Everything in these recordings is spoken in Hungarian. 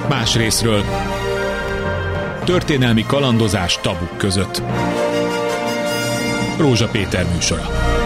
Más részről. Történelmi kalandozás tabuk között. Rózsa Péter műsora.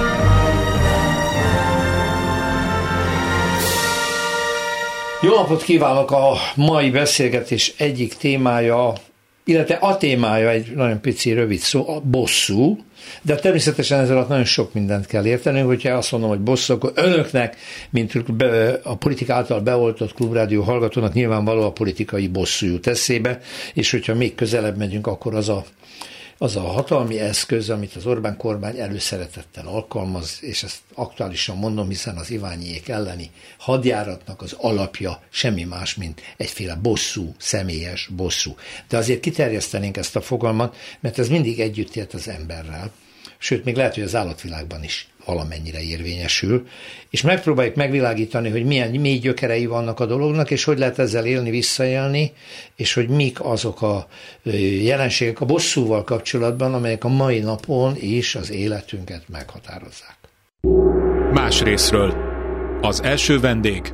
Jó napot kívánok! A mai beszélgetés egyik témája, illetve a témája egy nagyon pici, rövid szó, a bosszú, de természetesen ezzel alatt nagyon sok mindent kell értenünk, hogyha azt mondom, hogy bosszú, akkor önöknek, mint a politika által beoltott Klubrádió hallgatónak nyilvánvaló a politikai bosszú jut eszébe, és hogyha még közelebb megyünk, akkor az a hatalmi eszköz, amit az Orbán kormány előszeretettel alkalmaz, és ezt aktuálisan mondom, hiszen az Iványiék elleni hadjáratnak az alapja semmi más, mint egyféle bosszú, személyes bosszú. De azért kiterjesztenénk ezt a fogalmat, mert ez mindig együtt élt az emberrel, sőt, még lehet, hogy az állatvilágban is valamennyire érvényesül, és megpróbáljuk megvilágítani, hogy milyen mély gyökerei vannak a dolognak, és hogy lehet ezzel élni, visszaélni, és hogy mik azok a jelenségek a bosszúval kapcsolatban, amelyek a mai napon is az életünket meghatározzák. Más részről. Az első vendég.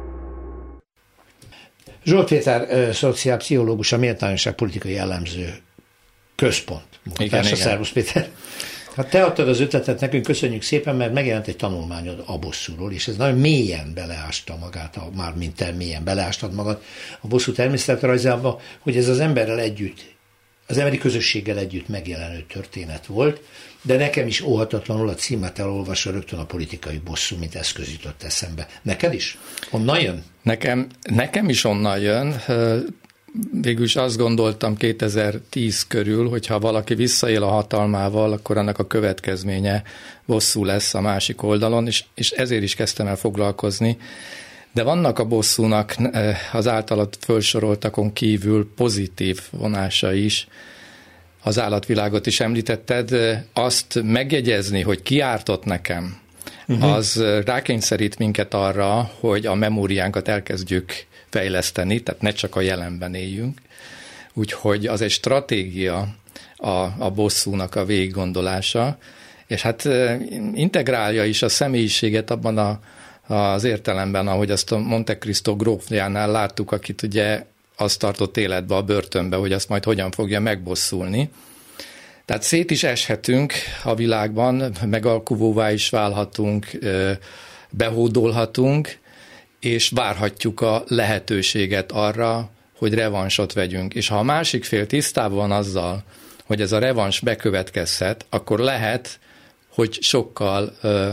Zsolt Péter, szociálpszichológus, a Méltányosság Politikai Elemző Központ. Igen. Szervusz, Péter. Hát te adtad az ötletet nekünk, köszönjük szépen, mert megjelent egy tanulmányod a bosszúról, és ez nagyon mélyen beleásta magát, mármint te mélyen beleástad magad a bosszú természetrajzába, hogy ez az emberrel együtt, az emberi közösséggel együtt megjelenő történet volt, de nekem is óhatatlanul a címet elolvasva rögtön a politikai bosszú, mint eszköz jutott eszembe. Neked is? Honnan jön? Nekem is onnan jön. Végülis azt gondoltam 2010 körül, hogy ha valaki visszaél a hatalmával, akkor annak a következménye bosszú lesz a másik oldalon, és ezért is kezdtem el foglalkozni. De vannak a bosszúnak az általad felsoroltakon kívül pozitív vonása is. Az állatvilágot is említetted, azt megjegyezni, hogy ki ártott nekem, az rákényszerít minket arra, hogy a memóriánkat elkezdjük fejleszteni, tehát ne csak a jelenben éljünk. Úgyhogy az egy stratégia a bosszúnak a végiggondolása, és hát integrálja is a személyiséget abban az értelemben, ahogy azt a Monte Cristo grófjánál láttuk, akit ugye azt tartott életbe a börtönbe, hogy azt majd hogyan fogja megbosszulni. Tehát szét is eshetünk a világban, megalkuvóvá is válhatunk, behódolhatunk, és várhatjuk a lehetőséget arra, hogy revansot vegyünk. És ha a másik fél tisztában van azzal, hogy ez a revans bekövetkezhet, akkor lehet, hogy sokkal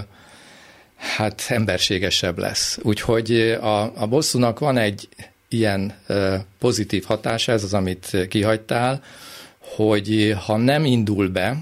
emberségesebb lesz. Úgyhogy a bosszúnak van egy ilyen pozitív hatása, ez az, amit kihagytál, hogy ha nem indul be,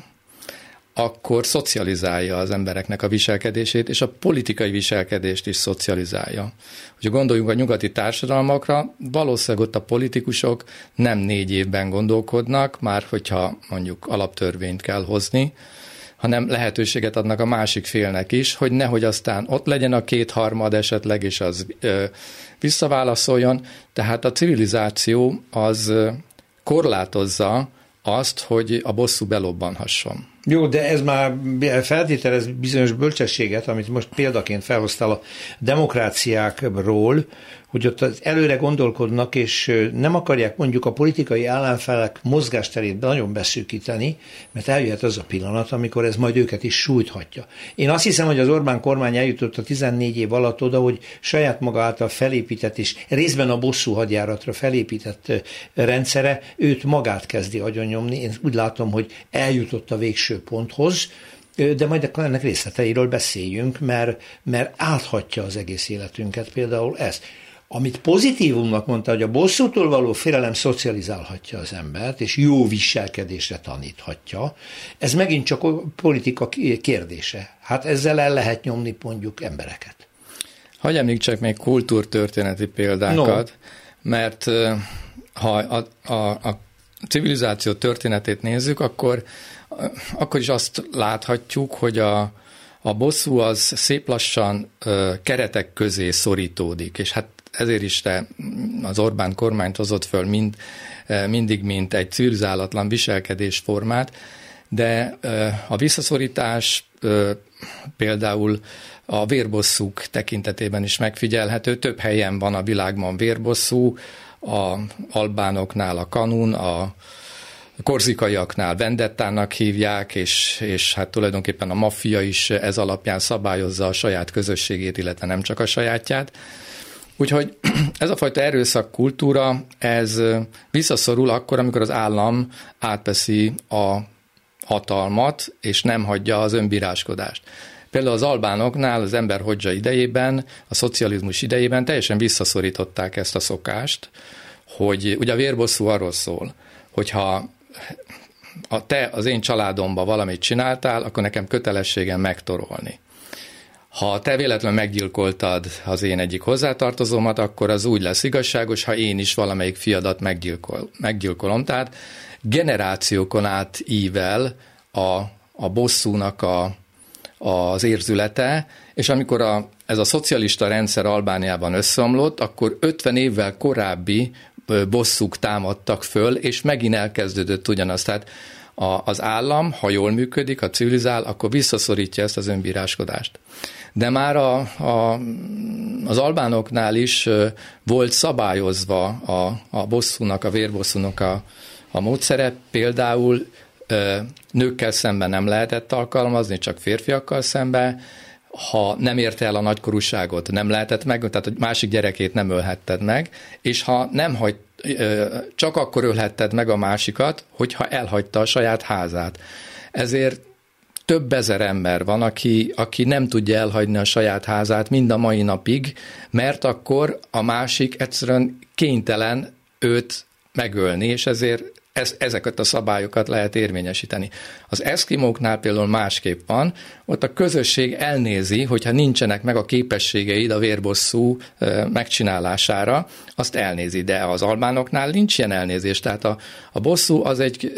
akkor szocializálja az embereknek a viselkedését, és a politikai viselkedést is szocializálja. Hogyha gondoljunk a nyugati társadalmakra, valószínűleg ott a politikusok nem 4 évben gondolkodnak, már hogyha mondjuk alaptörvényt kell hozni, hanem lehetőséget adnak a másik félnek is, hogy nehogy aztán ott legyen a 2/3 esetleg, és az visszaválaszoljon. Tehát a civilizáció az korlátozza azt, hogy a bosszú belobbanhasson. Jó, de ez már feltételez bizonyos bölcsességet, amit most példaként felhoztál a demokráciákról, hogy ott előre gondolkodnak, és nem akarják mondjuk a politikai ellenfelek mozgásterét nagyon beszűkíteni, mert eljöhet az a pillanat, amikor ez majd őket is sújthatja. Én azt hiszem, hogy az Orbán kormány eljutott a 14 év alatt oda, hogy saját maga által felépített, és részben a bosszú hadjáratra felépített rendszere, őt magát kezdi agyonnyomni. Én úgy látom, hogy eljutott a végső ponthoz, de majd ennek részleteiről beszéljünk, mert áthatja az egész életünket például ez. Amit pozitívumnak mondta, hogy a bosszútól való félelem szocializálhatja az embert, és jó viselkedésre taníthatja, ez megint csak a politika kérdése. Hát ezzel el lehet nyomni mondjuk embereket. Hagyj említsek még kultúrtörténeti példákat, mert ha a civilizáció történetét nézzük, akkor is azt láthatjuk, hogy a bosszú az szép lassan keretek közé szorítódik, és hát ezért is az Orbán kormányt hozott föl mindig, mint egy civilizálatlan viselkedésformát, de a visszaszorítás például a vérbosszúk tekintetében is megfigyelhető. Több helyen van a világban vérbosszú, albánoknál a kanun, a korzikaiaknál vendettának hívják, és hát tulajdonképpen a maffia is ez alapján szabályozza a saját közösségét, illetve nem csak a sajátját. Úgyhogy ez a fajta erőszakkultúra, ez visszaszorul akkor, amikor az állam átveszi a hatalmat, és nem hagyja az önbíráskodást. Például az albánoknál az ember Hodzsa idejében, a szocializmus idejében teljesen visszaszorították ezt a szokást, hogy ugye a vérbosszú arról szól, hogyha te az én családomban valamit csináltál, akkor nekem kötelességem megtorolni. Ha te véletlenül meggyilkoltad az én egyik hozzátartozómat, akkor az úgy lesz igazságos, ha én is valamelyik fiadat meggyilkolom. Tehát generációkon át ível a bosszúnak az érzülete, és amikor ez a szocialista rendszer Albániában összeomlott, akkor 50 évvel korábbi bosszúk támadtak föl, és megint elkezdődött ugyanaz. Tehát az állam, ha jól működik, ha civilizál, akkor visszaszorítja ezt az önbíráskodást. De már az albánoknál is volt szabályozva a bosszúnak, a vérbosszúnak a módszere, például nőkkel szemben nem lehetett alkalmazni, csak férfiakkal szemben, ha nem érte el a nagykorúságot, nem lehetett meg, tehát a másik gyerekét nem ölhetted meg, és ha nem csak akkor ölhetted meg a másikat, hogyha elhagyta a saját házát. Ezért több ezer ember van, aki nem tudja elhagyni a saját házát mind a mai napig, mert akkor a másik egyszerűen kénytelen őt megölni, és ezért ezeket a szabályokat lehet érvényesíteni. Az eszkimóknál például másképp van, ott a közösség elnézi, hogyha nincsenek meg a képességeid a vérbosszú megcsinálására, azt elnézi, de az albánoknál nincs ilyen elnézés, tehát a bosszú az egy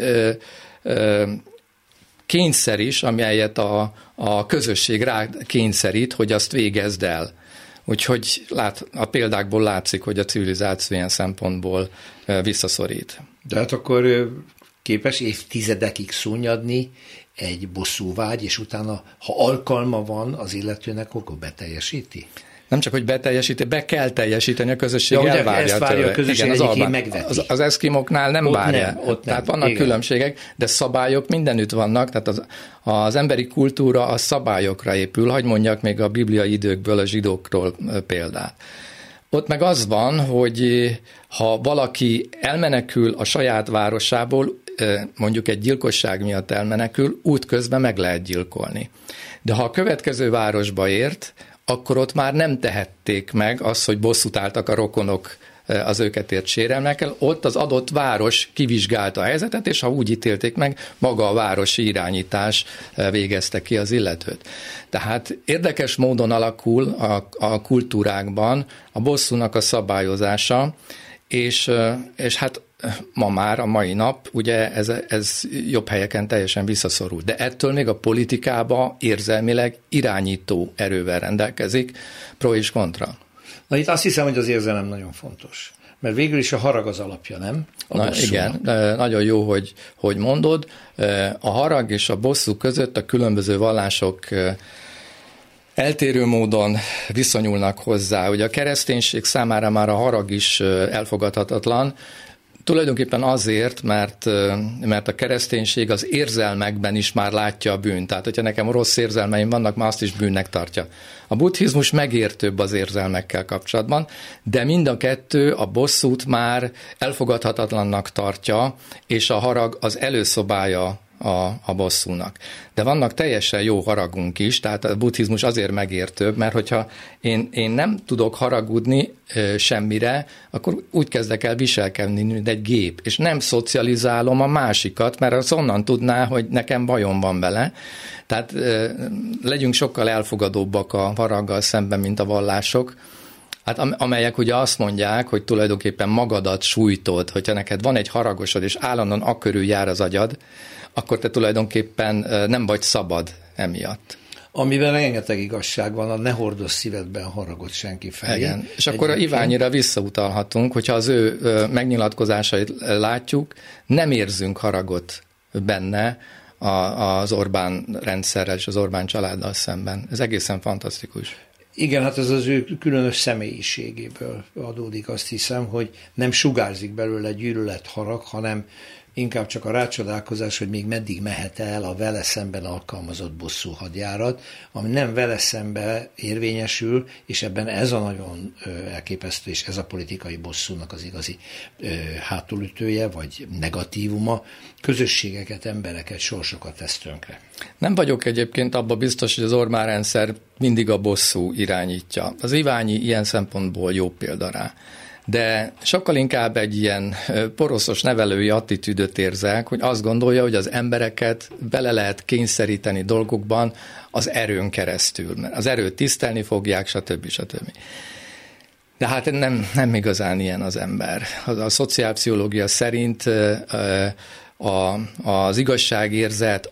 kényszer is, amelyet a közösség rá kényszerít, hogy azt végezd el. Úgyhogy a példákból látszik, hogy a civilizáció ilyen szempontból visszaszorít. De hát akkor képes évtizedekig szunnyadni egy bosszúvágy, és utána, ha alkalma van az illetőnek, akkor beteljesíti? Nem csak, hogy beteljesíti, be kell teljesíteni, a közösség elvárja. Ezt várja a közösség, igen, megveti. Az eszkimoknál nem várja. Tehát vannak igen. különbségek, de szabályok mindenütt vannak, tehát az emberi kultúra a szabályokra épül, hagy mondjak még a bibliai időkből a zsidókról példát. Ott meg az van, hogy ha valaki elmenekül a saját városából, mondjuk egy gyilkosság miatt elmenekül, útközben meg lehet gyilkolni. De ha a következő városba ért, akkor ott már nem tehették meg azt, hogy bosszút álltak a rokonok az őket ért sérelmekkel. Ott az adott város kivizsgálta a helyzetet, és ha úgy ítélték meg, maga a városi irányítás végezte ki az illetőt. Tehát érdekes módon alakul a kultúrákban a bosszúnak a szabályozása, és hát ma már, a mai nap, ugye ez jobb helyeken teljesen visszaszorul. De ettől még a politikába érzelmileg irányító erővel rendelkezik, pro és kontra. Na itt azt hiszem, hogy az érzelem nagyon fontos. Mert végül is a harag az alapja, nem? Igen, nagyon jó, hogy mondod. A harag és a bosszú között a különböző vallások eltérő módon viszonyulnak hozzá. Ugye a kereszténység számára már a harag is elfogadhatatlan, tulajdonképpen azért, mert a kereszténység az érzelmekben is már látja a bűnt. Tehát, hogyha nekem rossz érzelmeim vannak, már azt is bűnnek tartja. A buddhizmus megértőbb az érzelmekkel kapcsolatban, de mind a kettő a bosszút már elfogadhatatlannak tartja, és a harag az előszobája a bosszúnak. De vannak teljesen jó haragunk is, tehát a buddhizmus azért megértőbb, mert hogyha én nem tudok haragudni semmire, akkor úgy kezdek el viselkedni, mint egy gép, és nem szocializálom a másikat, mert az onnan tudná, hogy nekem bajom van vele. Tehát legyünk sokkal elfogadóbbak a haraggal szemben, mint a vallások, hát amelyek ugye azt mondják, hogy tulajdonképpen magadat sújtod, hogyha neked van egy haragosod, és állandóan akörül jár az agyad, akkor te tulajdonképpen nem vagy szabad emiatt. Amiben rengeteg igazság van, ne hordozz szívedben haragot senki felé. Igen. És akkor a Iványira visszautalhatunk, hogyha az ő megnyilatkozásait látjuk, nem érzünk haragot benne az Orbán rendszerrel és az Orbán családdal szemben. Ez egészen fantasztikus. Igen, hát ez az ő különös személyiségéből adódik, azt hiszem, hogy nem sugárzik belőle gyűlölet, harag, hanem inkább csak a rácsodálkozás, hogy még meddig mehet el a vele szemben alkalmazott bosszú hadjárat, ami nem vele szemben érvényesül, és ebben ez a nagyon elképesztő, és ez a politikai bosszúnak az igazi hátulütője, vagy negatívuma, közösségeket, embereket, sorsokat tesz tönkre. Nem vagyok egyébként abban biztos, hogy az Orbán rendszer mindig a bosszú irányítja. Az Iványi ilyen szempontból jó példa rá. De sokkal inkább egy ilyen poroszos nevelői attitűdöt érzek, hogy azt gondolja, hogy az embereket bele lehet kényszeríteni dolgokban az erőn keresztül. Mert az erőt tisztelni fogják, stb. De hát nem igazán ilyen az ember. A szociálpszichológia szerint az igazságérzet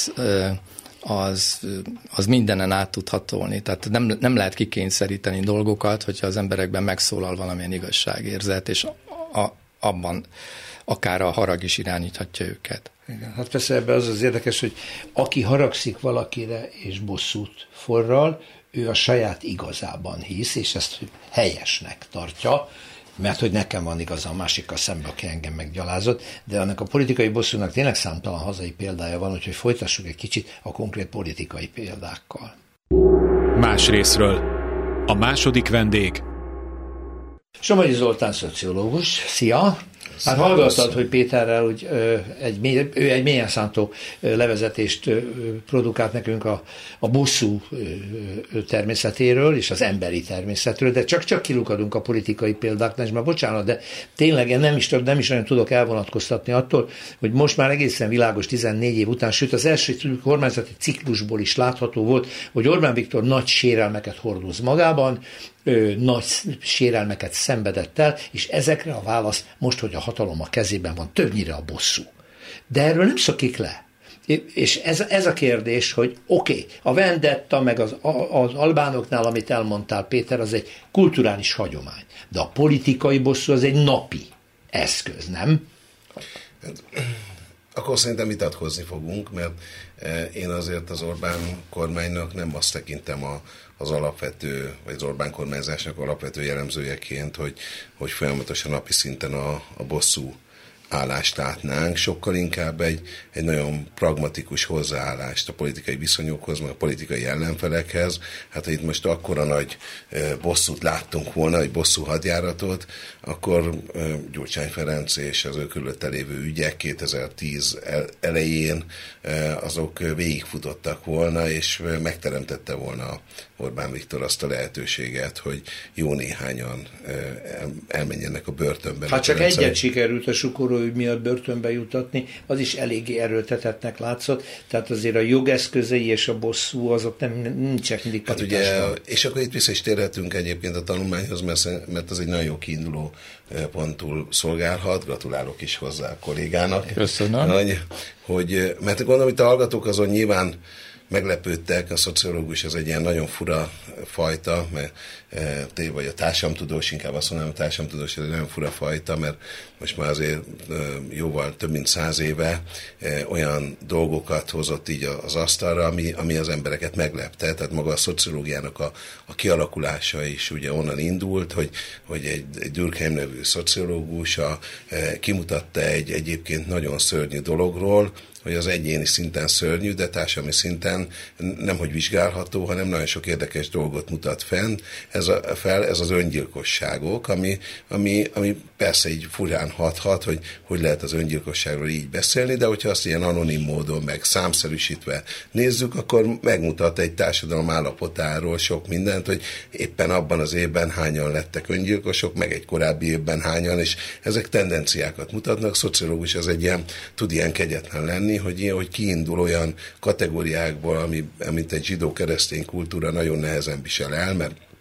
az mindenen át tud hatolni. Tehát nem lehet kikényszeríteni dolgokat, hogyha az emberekben megszólal valamilyen igazságérzet, és abban akár a harag is irányíthatja őket. Igen, hát persze ebben az érdekes, hogy aki haragszik valakire és bosszút forral, ő a saját igazában hisz, és ezt helyesnek tartja, mert hogy nekem van igaza a másikkal szemben, aki engem meggyalázott, de annak a politikai bosszúnak tényleg számtalan hazai példája van, úgyhogy folytassuk egy kicsit a konkrét politikai példákkal. Más részről. A második vendég. Somogyi Zoltán szociológus. Szia! Hát hallgattad, hogy Péterrel úgy, ő egy mélyen szántó levezetést produkált nekünk a bosszú természetéről és az emberi természetről, de csak kilukadunk a politikai példáknál, és már bocsánat, de tényleg nem is nagyon tudok elvonatkoztatni attól, hogy most már egészen világos 14 év után, sőt az első kormányzati ciklusból is látható volt, hogy Orbán Viktor nagy sérelmeket hordoz magában, nagy sérelmeket szenvedett el, és ezekre a válasz most, hogy a hatalom a kezében van, többnyire a bosszú. De erről nem szokik le. És ez a kérdés, hogy oké, a vendetta, meg az albánoknál, amit elmondtál, Péter, az egy kulturális hagyomány. De a politikai bosszú az egy napi eszköz, nem? Akkor szerintem vitatkozni fogunk, mert én azért az Orbán kormánynak nem azt tekintem az alapvető, vagy az Orbán kormányzásnak alapvető jellemzőjeként, hogy folyamatosan napi szinten a bosszú állást látnánk, sokkal inkább egy nagyon pragmatikus hozzáállást a politikai viszonyokhoz, meg a politikai ellenfelekhez. Hát ha itt most akkora nagy bosszút láttunk volna, egy bosszú hadjáratot, akkor Gyurcsány Ferenc és az ő körülötte lévő ügyek 2010 elején azok végigfutottak volna, és megteremtette volna Orbán Viktor azt a lehetőséget, hogy jó néhányan elmenjenek a börtönbe. Hát csak egyet sikerült a sukoróügy miatt börtönbe jutatni, az is eléggé erőltetettnek látszott, tehát azért a jogeszközei és a bosszú azok nincsenek mindig paritásban. Hát ugye, és akkor itt vissza is térhetünk egyébként a tanulmányhoz, mert az egy nagyon jó kiinduló pontul szolgálhat. Gratulálok is hozzá a kollégának. Köszönöm. Mert gondolom, itt a hallgatók azon nyilván meglepődtek, a szociológus az egy ilyen nagyon fura fajta, mert vagy a társadalomtudós, inkább azt mondanám, a társadalomtudós ez egy nagyon fura fajta, mert most már azért jóval több mint 100 éve olyan dolgokat hozott így az asztalra, ami az embereket meglepte, tehát maga a szociológiának a kialakulása is ugye onnan indult, hogy egy Durkheim nevű szociológus kimutatta egy egyébként nagyon szörnyű dologról, hogy az egyéni szinten szörnyű, de társadalmi szinten nemhogy vizsgálható, hanem nagyon sok érdekes dolgot mutat fenn. Ez az öngyilkosságok, ami persze így furán hathat, hogy lehet az öngyilkosságról így beszélni, de hogyha azt ilyen anonim módon, meg számszerűsítve nézzük, akkor megmutat egy társadalom állapotáról sok mindent, hogy éppen abban az évben hányan lettek öngyilkosok, meg egy korábbi évben hányan, és ezek tendenciákat mutatnak. Szociológus az tud ilyen kegyetlen lenni, hogy kiindul olyan kategóriákból, amit egy zsidó-keresztény kultúra nagyon nehezen visel el, mert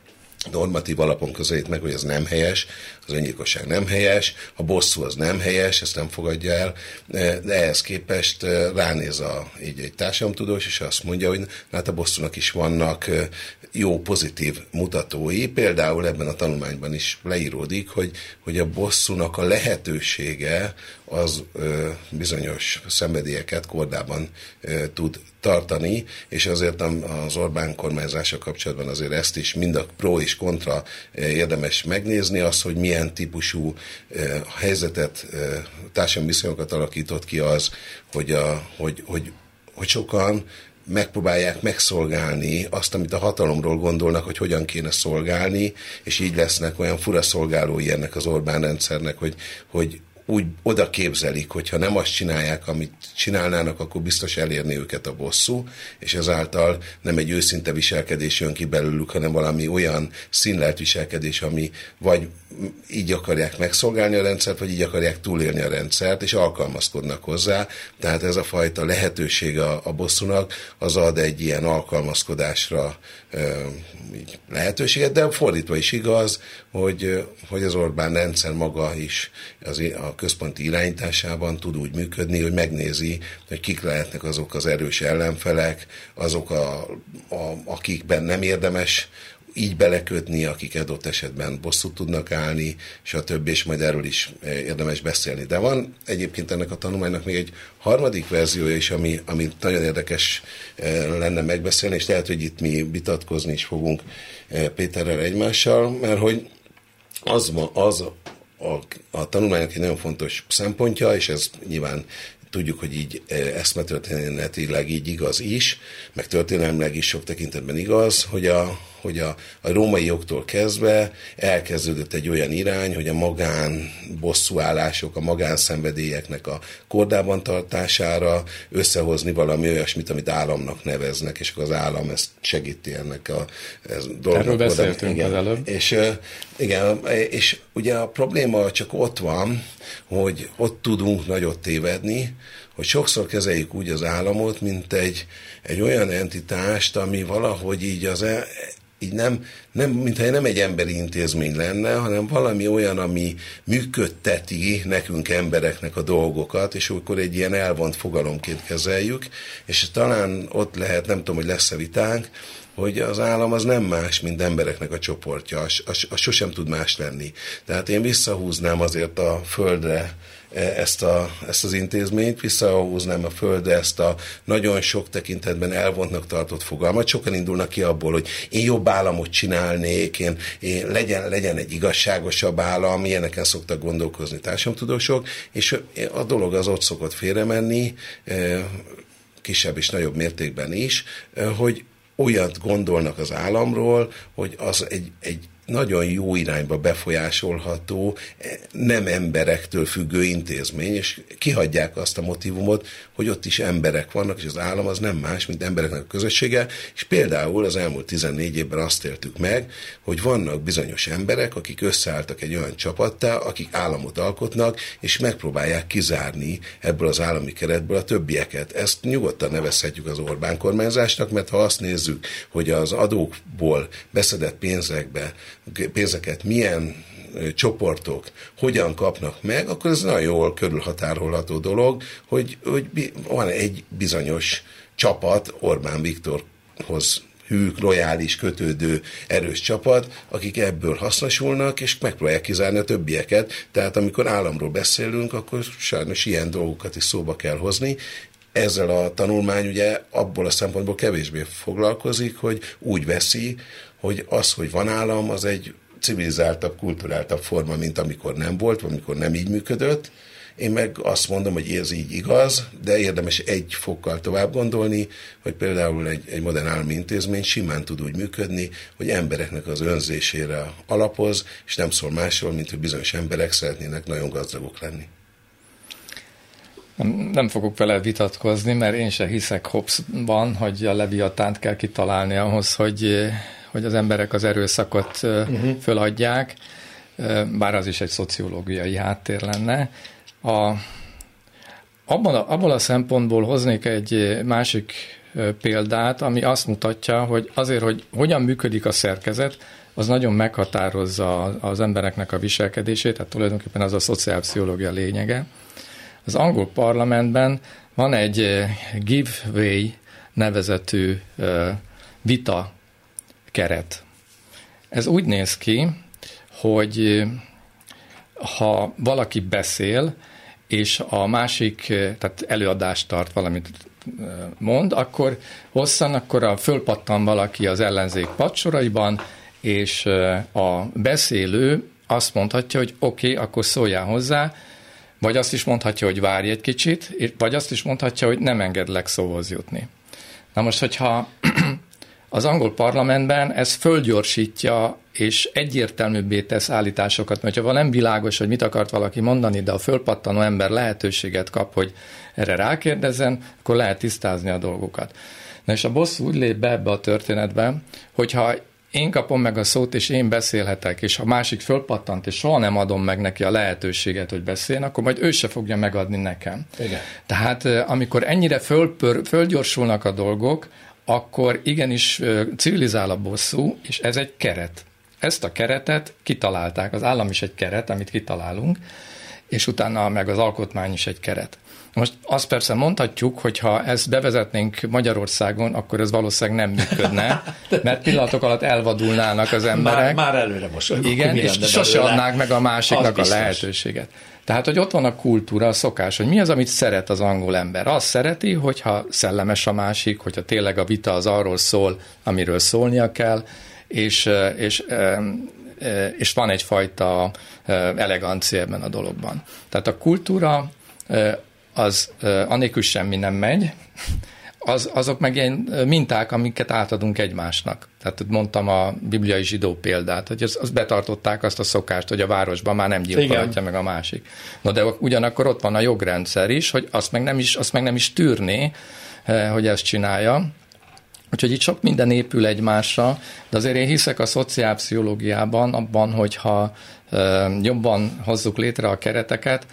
normatív alapon közelít meg, hogy ez nem helyes, az öngyilkosság nem helyes, a bosszú az nem helyes, ezt nem fogadja el, de ehhez képest ránéz egy társadalomtudós, és azt mondja, hogy hát a bosszúnak is vannak jó, pozitív mutatói. Például ebben a tanulmányban is leíródik, hogy a bosszúnak a lehetősége az bizonyos szenvedélyeket kordában tud tartani, és azért az Orbán kormányzása kapcsolatban azért ezt is mind a pro és kontra érdemes megnézni, az, hogy milyen típusú helyzetet, társadalmi viszonyokat alakított ki az, hogy sokan megpróbálják megszolgálni azt, amit a hatalomról gondolnak, hogy hogyan kéne szolgálni, és így lesznek olyan fura szolgálói ennek az Orbán rendszernek, hogy úgy oda képzelik, hogy ha nem azt csinálják, amit csinálnának, akkor biztos elérni őket a bosszú, és ezáltal nem egy őszinte viselkedés jön ki belőlük, hanem valami olyan színlelt viselkedés, ami vagy így akarják megszolgálni a rendszert, vagy így akarják túlélni a rendszert, és alkalmazkodnak hozzá. Tehát ez a fajta lehetőség a bosszúnak, az ad egy ilyen alkalmazkodásra lehetőséget, de fordítva is igaz, hogy az Orbán rendszer maga is a központi irányításában tud úgy működni, hogy megnézi, hogy kik lehetnek azok az erős ellenfelek, azok, akikben nem érdemes így belekötni, akik adott esetben bosszút tudnak állni, stb. És majd erről is érdemes beszélni. De van egyébként ennek a tanulmánynak még egy harmadik verziója is, ami nagyon érdekes lenne megbeszélni, és lehet, hogy itt mi vitatkozni is fogunk Péterrel egymással, mert hogy a tanulmánynak egy nagyon fontos szempontja, és ez nyilván tudjuk, hogy így eszmetörténetileg így igaz is, meg történelmileg is sok tekintetben igaz, hogy a római jogtól kezdve elkezdődött egy olyan irány, hogy a magán bosszúállások, a magánszenvedélyeknek a kordában tartására összehozni valami olyasmit, amit államnak neveznek, és akkor az állam ezt segíti ennek a dolgok. Erről beszéltünk az előbb. És ugye a probléma csak ott van, hogy ott tudunk nagyot tévedni, hogy sokszor kezeljük úgy az államot, mint egy olyan entitást, ami valahogy így így mintha nem egy emberi intézmény lenne, hanem valami olyan, ami működteti nekünk embereknek a dolgokat, és akkor egy ilyen elvont fogalomként kezeljük, és talán ott lehet, nem tudom, hogy lesz-e vitánk, hogy az állam az nem más, mint embereknek a csoportja, az sosem tud más lenni. Tehát én visszahúznám azért a földre ezt az intézményt, visszahúznám a földre ezt a nagyon sok tekintetben elvontnak tartott fogalmat. Sokan indulnak ki abból, hogy én jobb államot csinálnék, én legyen egy igazságosabb állam, ilyeneken szoktak gondolkozni társadalomtudósok, és a dolog az ott szokott félremenni, kisebb és nagyobb mértékben is, hogy olyat gondolnak az államról, hogy az egy nagyon jó irányba befolyásolható, nem emberektől függő intézmény, és kihagyják azt a motívumot, hogy ott is emberek vannak, és az állam az nem más, mint embereknek a közössége, és például az elmúlt 14 évben azt éltük meg, hogy vannak bizonyos emberek, akik összeálltak egy olyan csapattá, akik államot alkotnak, és megpróbálják kizárni ebből az állami keretből a többieket. Ezt nyugodtan nevezhetjük az Orbán kormányzásnak, mert ha azt nézzük, hogy az adókból beszedett pénzeket milyen csoportok hogyan kapnak meg, akkor ez nagyon jól körülhatárolható dolog, hogy van egy bizonyos csapat, Orbán Viktorhoz hű, lojális, kötődő, erős csapat, akik ebből hasznosulnak, és megpróbálják kizárni a többieket. Tehát amikor államról beszélünk, akkor sajnos ilyen dolgokat is szóba kell hozni. Ezzel a tanulmány ugye abból a szempontból kevésbé foglalkozik, hogy úgy veszi, hogy az, hogy van állam, az egy civilizáltabb, kulturáltabb forma, mint amikor nem volt, vagy amikor nem így működött. Én meg azt mondom, hogy ez így igaz, de érdemes egy fokkal tovább gondolni, hogy például egy modern állami intézmény simán tud úgy működni, hogy embereknek az önzésére alapoz, és nem szól másról, mint hogy bizonyos emberek szeretnének nagyon gazdagok lenni. Nem fogok vele vitatkozni, mert én se hiszek Hobbesban, hogy a leviatánt kell kitalálni ahhoz, hogy az emberek az erőszakot föladják, bár az is egy szociológiai háttér lenne. Abból a szempontból hoznék egy másik példát, ami azt mutatja, hogy azért, hogy hogyan működik a szerkezet, az nagyon meghatározza az embereknek a viselkedését, tehát tulajdonképpen az a szociálpszichológia lényege. Az angol parlamentben van egy give way nevezetű vita keret. Ez úgy néz ki, hogy ha valaki beszél, és a másik, tehát előadást tart, valamit mond, akkor hosszan, akkor fölpattan valaki az ellenzék padsoraiban, és a beszélő azt mondhatja, hogy oké, akkor szóljál hozzá, vagy azt is mondhatja, hogy várj egy kicsit, vagy azt is mondhatja, hogy nem engedlek szóhoz jutni. Na most, hogyha az angol parlamentben ez fölgyorsítja, és egyértelműbbé tesz állításokat, mert ha nem világos, hogy mit akart valaki mondani, de a fölpattanó ember lehetőséget kap, hogy erre rákérdezzen, akkor lehet tisztázni a dolgokat. Na és a bosszú úgy lép be ebbe a történetbe, hogyha én kapom meg a szót, és én beszélhetek, és ha másik fölpattant, és soha nem adom meg neki a lehetőséget, hogy beszéljen, akkor majd ő se fogja megadni nekem. Igen. Tehát amikor ennyire fölgyorsulnak a dolgok, akkor igenis civilizál a bosszú, és ez egy keret. Ezt a keretet kitalálták, az állam is egy keret, amit kitalálunk, és utána meg az alkotmány is egy keret. Most azt persze mondhatjuk, hogy ha ezt bevezetnénk Magyarországon, akkor ez valószínűleg nem működne, mert pillanatok alatt elvadulnának az emberek. Már előre most. Igen, és sose adnák meg a másiknak a lehetőséget. Tehát, hogy ott van a kultúra, a szokás, hogy mi az, amit szeret az angol ember. Azt szereti, hogyha szellemes a másik, hogyha tényleg a vita az arról szól, amiről szólnia kell, és van egyfajta elegancia ebben a dologban. Tehát a kultúra az anélkül semmi nem megy, azok meg ilyen minták, amiket átadunk egymásnak. Tehát mondtam a bibliai zsidó példát, hogy azt betartották azt a szokást, hogy a városban már nem gyilkolhatja meg a másik. No, de ugyanakkor ott van a jogrendszer is, hogy azt meg nem is tűrné, hogy ezt csinálja. Úgyhogy itt sok minden épül egymásra, de azért én hiszek a szociálpszichológiában abban, hogyha jobban hozzuk létre a kereteket,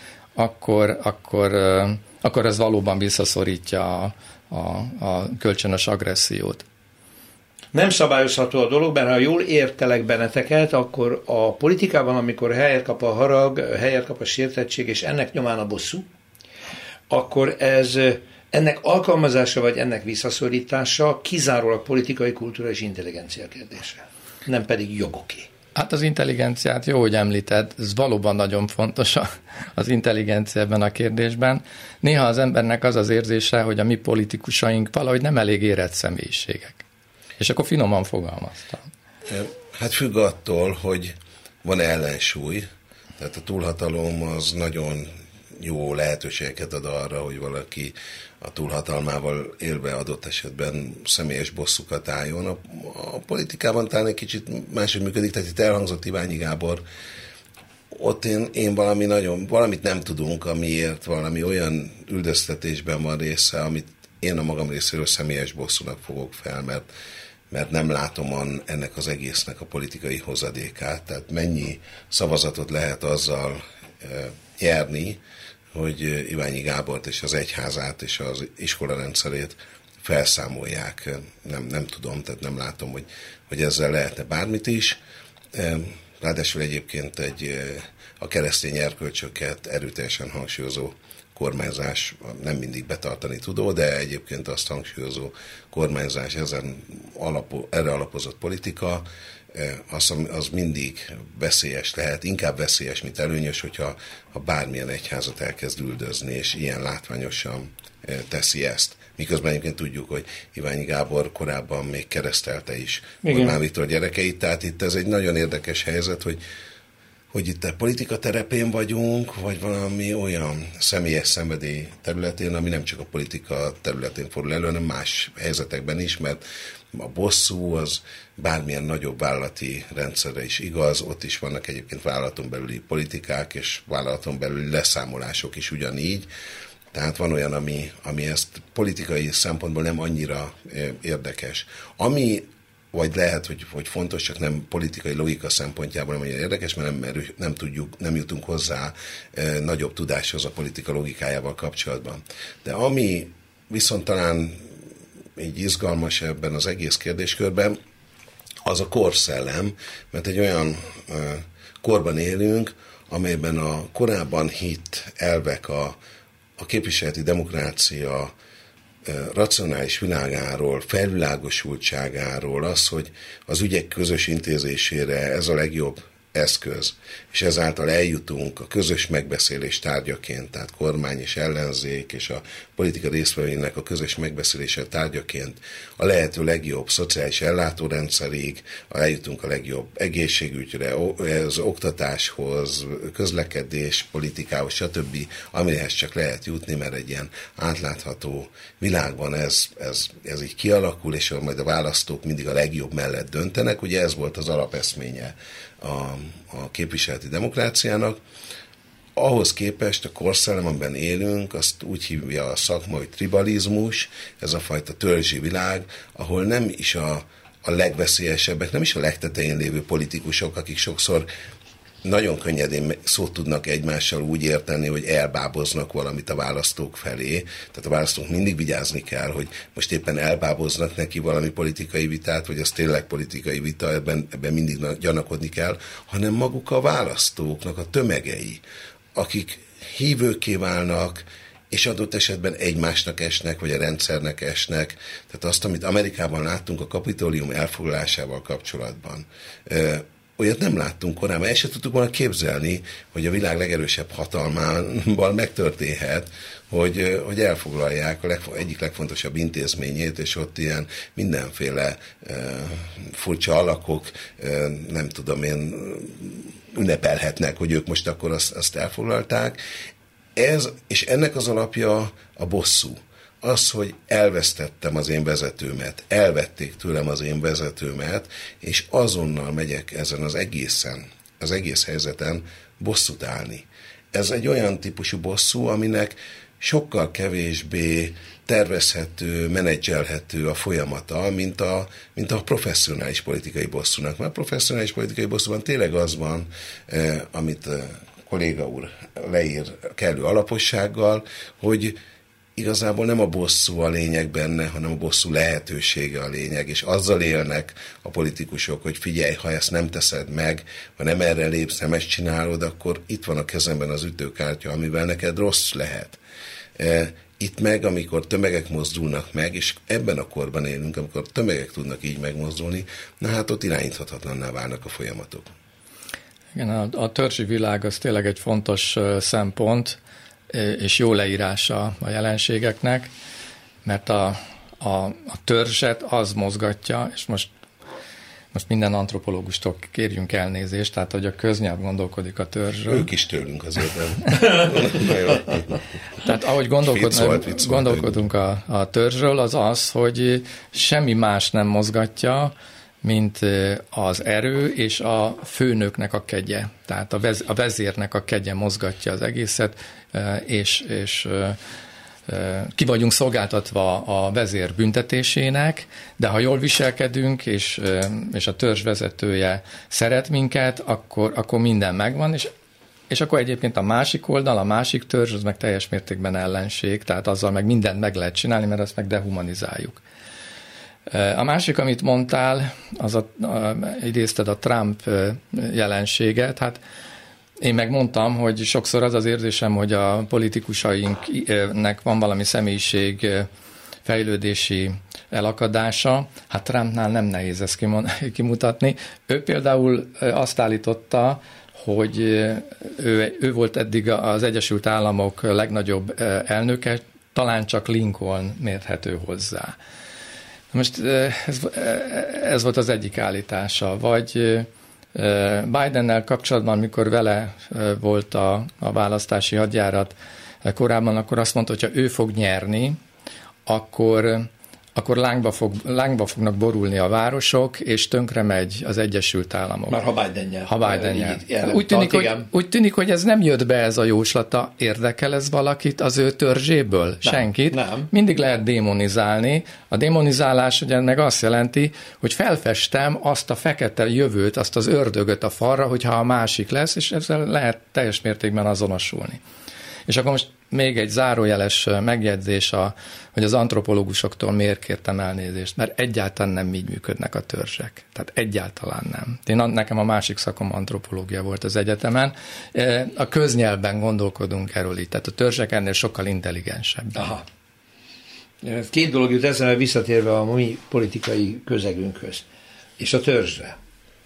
akkor ez valóban visszaszorítja a kölcsönös agressziót. Nem szabályozható a dolog, mert ha jól értelek benneteket, akkor a politikában, amikor helyet kap a harag, helyet kap a sértettség, és ennek nyomán a bosszú, akkor ennek alkalmazása vagy ennek visszaszorítása kizárólag politikai, kultúra és intelligencia kérdése, nem pedig jogoké. Hát az intelligenciát jó, hogy említed, ez valóban nagyon fontos az intelligencia ebben a kérdésben. Néha az embernek az az érzése, hogy a mi politikusaink valahogy nem elég érett személyiségek. És akkor finoman fogalmaztam. Hát függ attól, hogy van ellensúly, tehát a túlhatalom az nagyon jó lehetőségeket ad arra, hogy valaki a túlhatalmával élve adott esetben személyes bosszukat álljon. A politikában talán egy kicsit máshogy működik, tehát itt elhangzott Iványi Gábor, ott én valamit nem tudunk, amiért valami olyan üldöztetésben van része, amit én a magam részéről személyes bosszúnak fogok fel, mert nem látom ennek az egésznek a politikai hozadékát, tehát mennyi szavazatot lehet azzal nyerni, hogy Iványi Gábort és az egyházát és az iskolarendszerét felszámolják. Nem tudom, tehát nem látom, hogy ezzel lehetne bármit is. Ráadásul egyébként a keresztény erkölcsöket erőteljesen hangsúlyozó kormányzás, nem mindig betartani tudó, de egyébként azt hangsúlyozó kormányzás, erre alapozott politika, az mindig veszélyes lehet, inkább veszélyes, mint előnyös, hogyha bármilyen egyházat elkezd üldözni, és ilyen látványosan teszi ezt. Miközben egyébként tudjuk, hogy Iványi Gábor korábban még keresztelte is Orbán Viktor gyerekeit, tehát itt ez egy nagyon érdekes helyzet, hogy itt a politika terepén vagyunk, vagy valami olyan személyes szenvedély területén, ami nem csak a politika területén fordul elő, hanem más helyzetekben is, mert a bosszú az bármilyen nagyobb vállalati rendszerre is igaz, ott is vannak egyébként vállalaton belüli politikák, és vállalaton belüli leszámolások is ugyanígy. Tehát van olyan, ami ezt politikai szempontból nem annyira érdekes. Ami vagy lehet, hogy fontos, csak nem politikai logika szempontjából nem annyira érdekes, mert nem jutunk hozzá nagyobb tudáshoz a politika logikájával kapcsolatban. De ami viszont talán így izgalmas ebben az egész kérdéskörben, az a korszellem, mert egy olyan korban élünk, amelyben a korábban hitt elvek a képviseleti demokrácia racionális világáról, felvilágosultságáról, az, hogy az ügyek közös intézésére ez a legjobb eszköz, és ezáltal eljutunk a közös megbeszélés tárgyaként, tehát kormány és ellenzék és a politika résztvevőinek a közös megbeszélése tárgyaként a lehető legjobb szociális ellátórendszerig, eljutunk a legjobb egészségügyre, az oktatáshoz, közlekedés, politikához, stb., amihez csak lehet jutni, mert egy ilyen átlátható világban ez így kialakul, és majd a választók mindig a legjobb mellett döntenek. Ugye ez volt az alapeszménye a képviseleti demokráciának. Ahhoz képest a korszellem, amiben élünk, azt úgy hívja a szakma, hogy tribalizmus, ez a fajta törzsi világ, ahol nem is a legveszélyesebbek, nem is a legtetején lévő politikusok, akik sokszor nagyon könnyedén szót tudnak egymással úgy érteni, hogy elbáboznak valamit a választók felé. Tehát a választók mindig vigyázni kell, hogy most éppen elbáboznak neki valami politikai vitát, vagy az tényleg politikai vita, ebben mindig gyanakodni kell, hanem maguk a választóknak a tömegei, akik hívőkké válnak, és adott esetben egymásnak esnek, vagy a rendszernek esnek. Tehát azt, amit Amerikában láttunk a Kapitolium elfoglalásával kapcsolatban, olyat nem láttunk korábban, el sem tudtuk volna képzelni, hogy a világ legerősebb hatalmával megtörténhet, hogy elfoglalják egyik legfontosabb intézményét, és ott ilyen mindenféle furcsa alakok, nem tudom én, ünnepelhetnek, hogy ők most akkor azt elfoglalták. És ennek az alapja a bosszú. Az, hogy elvesztettem az én vezetőmet, elvették tőlem az én vezetőmet, és azonnal megyek ezen az egész helyzeten bosszút állni. Ez egy olyan típusú bosszú, aminek sokkal kevésbé tervezhető, menedzselhető a folyamata, mint a professzionális politikai bosszúnak. Mert a professzionális politikai bosszúban tényleg az van, amit kolléga úr leír kellő alapossággal, hogy igazából nem a bosszú a lényeg benne, hanem a bosszú lehetősége a lényeg, és azzal élnek a politikusok, hogy figyelj, ha ezt nem teszed meg, ha nem erre lépsz, nem ezt csinálod, akkor itt van a kezemben az ütőkártya, amivel neked rossz lehet. Itt meg, amikor tömegek mozdulnak meg, és ebben a korban élünk, amikor tömegek tudnak így megmozdulni, na hát ott irányíthatatlanná válnak a folyamatok. Igen, a törzsi világ az tényleg egy fontos szempont, és jó leírása a jelenségeknek, mert a törzset az mozgatja, és most minden antropológustól kérjünk elnézést, tehát hogy a köznyelv gondolkodik a törzsről. Ők is tőlünk azért nem. Tehát ahogy gondolkodunk a törzsről, az, hogy semmi más nem mozgatja, mint az erő és a főnöknek a kegye. Tehát a vezérnek a kegye mozgatja az egészet, és ki vagyunk szolgáltatva a vezér büntetésének, de ha jól viselkedünk, és a törzs vezetője szeret minket, akkor minden megvan, és akkor egyébként a másik oldal, a másik törzs, az meg teljes mértékben ellenség, tehát azzal meg mindent meg lehet csinálni, mert ezt meg dehumanizáljuk. A másik, amit mondtál, az idézted a Trump jelenséget. Hát én megmondtam, hogy sokszor az érzésem, hogy a politikusainknek van valami személyiség fejlődési elakadása. Hát Trumpnál nem nehéz ezt kimutatni. Ő például azt állította, hogy ő volt eddig az Egyesült Államok legnagyobb elnöke, talán csak Lincoln mérhető hozzá. Most ez volt az egyik állítása, vagy Bidennel kapcsolatban, amikor vele volt a választási hadjárat korábban, akkor azt mondta, hogy ha ő fog nyerni, akkor lángba fognak borulni a városok, és tönkre megy az Egyesült Államok. Már ha Biden nyer. Úgy tűnik, hogy ez nem jött be, ez a jóslata. Érdekel ez valakit az ő törzséből? Nem, senkit? Nem. Mindig lehet démonizálni. A démonizálás ugye meg azt jelenti, hogy felfestem azt a fekete jövőt, azt az ördögöt a falra, hogyha a másik lesz, és ezzel lehet teljes mértékben azonosulni. És akkor most még egy zárójeles megjegyzés, hogy az antropológusoktól miért kértem elnézést, mert egyáltalán nem így működnek a törzsek. Tehát egyáltalán nem. Nekem a másik szakom antropológia volt az egyetemen. A köznyelvben gondolkodunk erről így, tehát a törzsek ennél sokkal intelligensebbek. Aha. Két dolog jut eszembe visszatérve a mi politikai közegünkhöz, és a törzsre.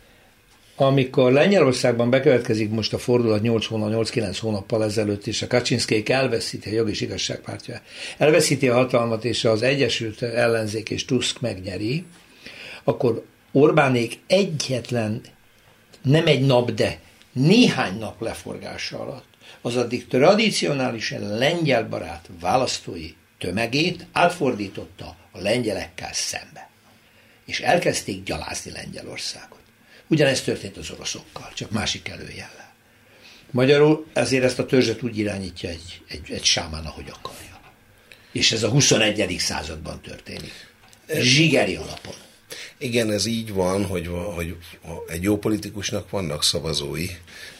Amikor Lengyelországban bekövetkezik most a fordulat 8-9 hónappal ezelőtt, és a Kaczynszkijék elveszíti a Jog és Igazság Pártja, elveszíti a hatalmat, és az Egyesült Ellenzék és Tusk megnyeri, akkor Orbánék egyetlen, nem egy nap, de néhány nap leforgása alatt az addig tradicionálisan lengyelbarát választói tömegét átfordította a lengyelekkel szembe. És elkezdték gyalázni Lengyelországot. Ugyanezt történt az oroszokkal, csak másik előjellel. Magyarul ezért ezt a törzset úgy irányítja egy sámán, ahogy akarja. És ez a 21. században történik. Zsigeri alapon. Igen, ez így van, hogy egy jó politikusnak vannak szavazói,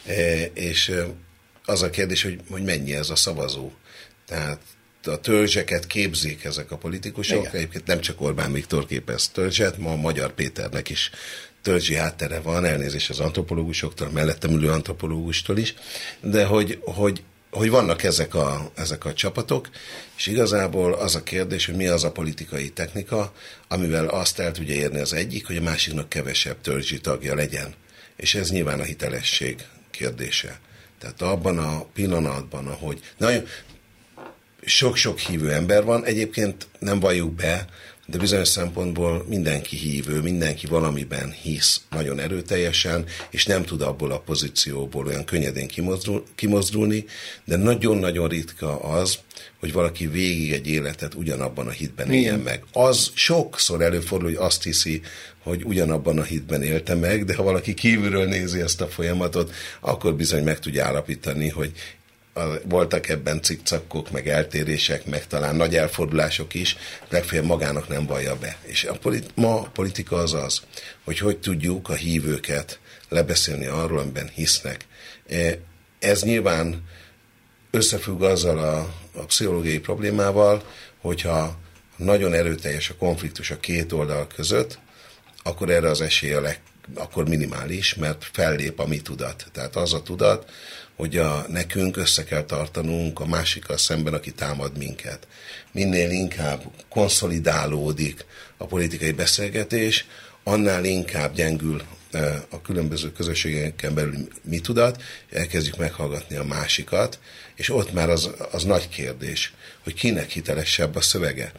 és az a kérdés, hogy mennyi ez a szavazó. Tehát a törzseket képzik ezek a politikusok, igen. Egyébként nem csak Orbán Viktor képez törzset, ma Magyar Péternek is törzsi háttere van, elnézést az antropológusoktól, mellettem ülő antropológustól is, de hogy vannak ezek a csapatok, és igazából az a kérdés, hogy mi az a politikai technika, amivel azt el tudja érni az egyik, hogy a másiknak kevesebb törzsi tagja legyen. És ez nyilván a hitelesség kérdése. Tehát abban a pillanatban, ahogy nagyon sok-sok hívő ember van, egyébként nem valljuk be, de bizonyos szempontból mindenki hívő, mindenki valamiben hisz nagyon erőteljesen, és nem tud abból a pozícióból olyan könnyedén kimozdulni, de nagyon-nagyon ritka az, hogy valaki végig egy életet ugyanabban a hitben éljen meg. Az sokszor előfordul, hogy azt hiszi, hogy ugyanabban a hitben élte meg, de ha valaki kívülről nézi ezt a folyamatot, akkor bizony meg tudja állapítani, hogy voltak ebben cikcakok, meg eltérések, meg talán nagy elfordulások is, legfeljebb magának nem vallja be. És ma a politika az, hogy tudjuk a hívőket lebeszélni arról, amiben hisznek. Ez nyilván összefügg azzal a pszichológiai problémával, hogyha nagyon erőteljes a konfliktus a két oldal között, akkor erre az esély akkor minimális, mert fellép a mi tudat. Tehát az a tudat, hogy nekünk össze kell tartanunk a másikkal szemben, aki támad minket. Minél inkább konszolidálódik a politikai beszélgetés, annál inkább gyengül a különböző közösségeken belül mi tudat, elkezdjük meghallgatni a másikat, és ott már az nagy kérdés, hogy kinek hitelesebb a szövege.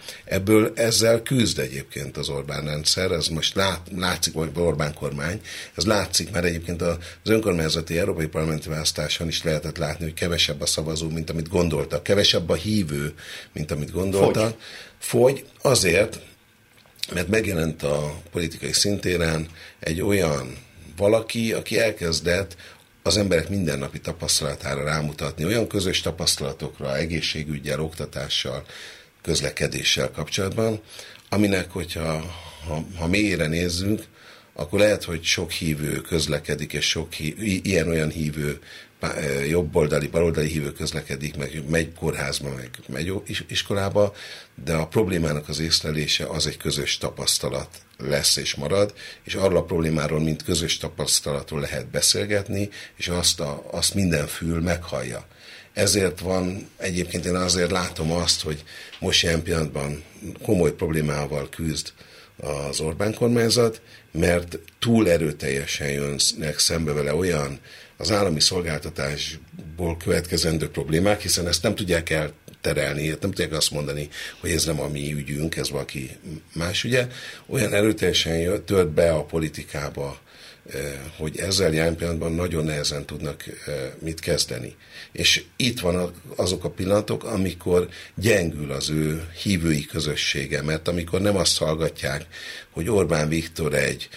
Ezzel küzd egyébként az Orbán rendszer, ez most látszik, vagy Orbán kormány, ez látszik, mert egyébként az önkormányzati európai parlamenti választáson is lehetett látni, hogy kevesebb a szavazó, mint amit gondoltak, kevesebb a hívő, mint amit gondoltak. Fogy azért, mert megjelent a politikai szintéren egy olyan valaki, aki elkezdett az emberek mindennapi tapasztalatára rámutatni, olyan közös tapasztalatokra, egészségüggyel, oktatással, közlekedéssel kapcsolatban, aminek, hogyha mélyre nézzünk, akkor lehet, hogy sok hívő közlekedik, és sok ilyen-olyan hívő, jobboldali, baloldali hívő közlekedik, meg megy kórházba, meg megy iskolába, de a problémának az észlelése az egy közös tapasztalat lesz és marad, és arról a problémáról, mint közös tapasztalatról lehet beszélgetni, és azt minden fül meghallja. Ezért van, egyébként én azért látom azt, hogy most ilyen pillanatban komoly problémával küzd az Orbán kormányzat, mert túl erőteljesen jönnek szembe vele olyan az állami szolgáltatásból következendő problémák, hiszen ezt nem tudják elterelni, nem tudják azt mondani, hogy ez nem a mi ügyünk, ez valaki más ügye. Olyan erőteljesen tört be a politikába, hogy ezzel jelen pillanatban nagyon nehezen tudnak mit kezdeni. És itt van azok a pillanatok, amikor gyengül az ő hívői közössége, mert amikor nem azt hallgatják, hogy Orbán Viktor egy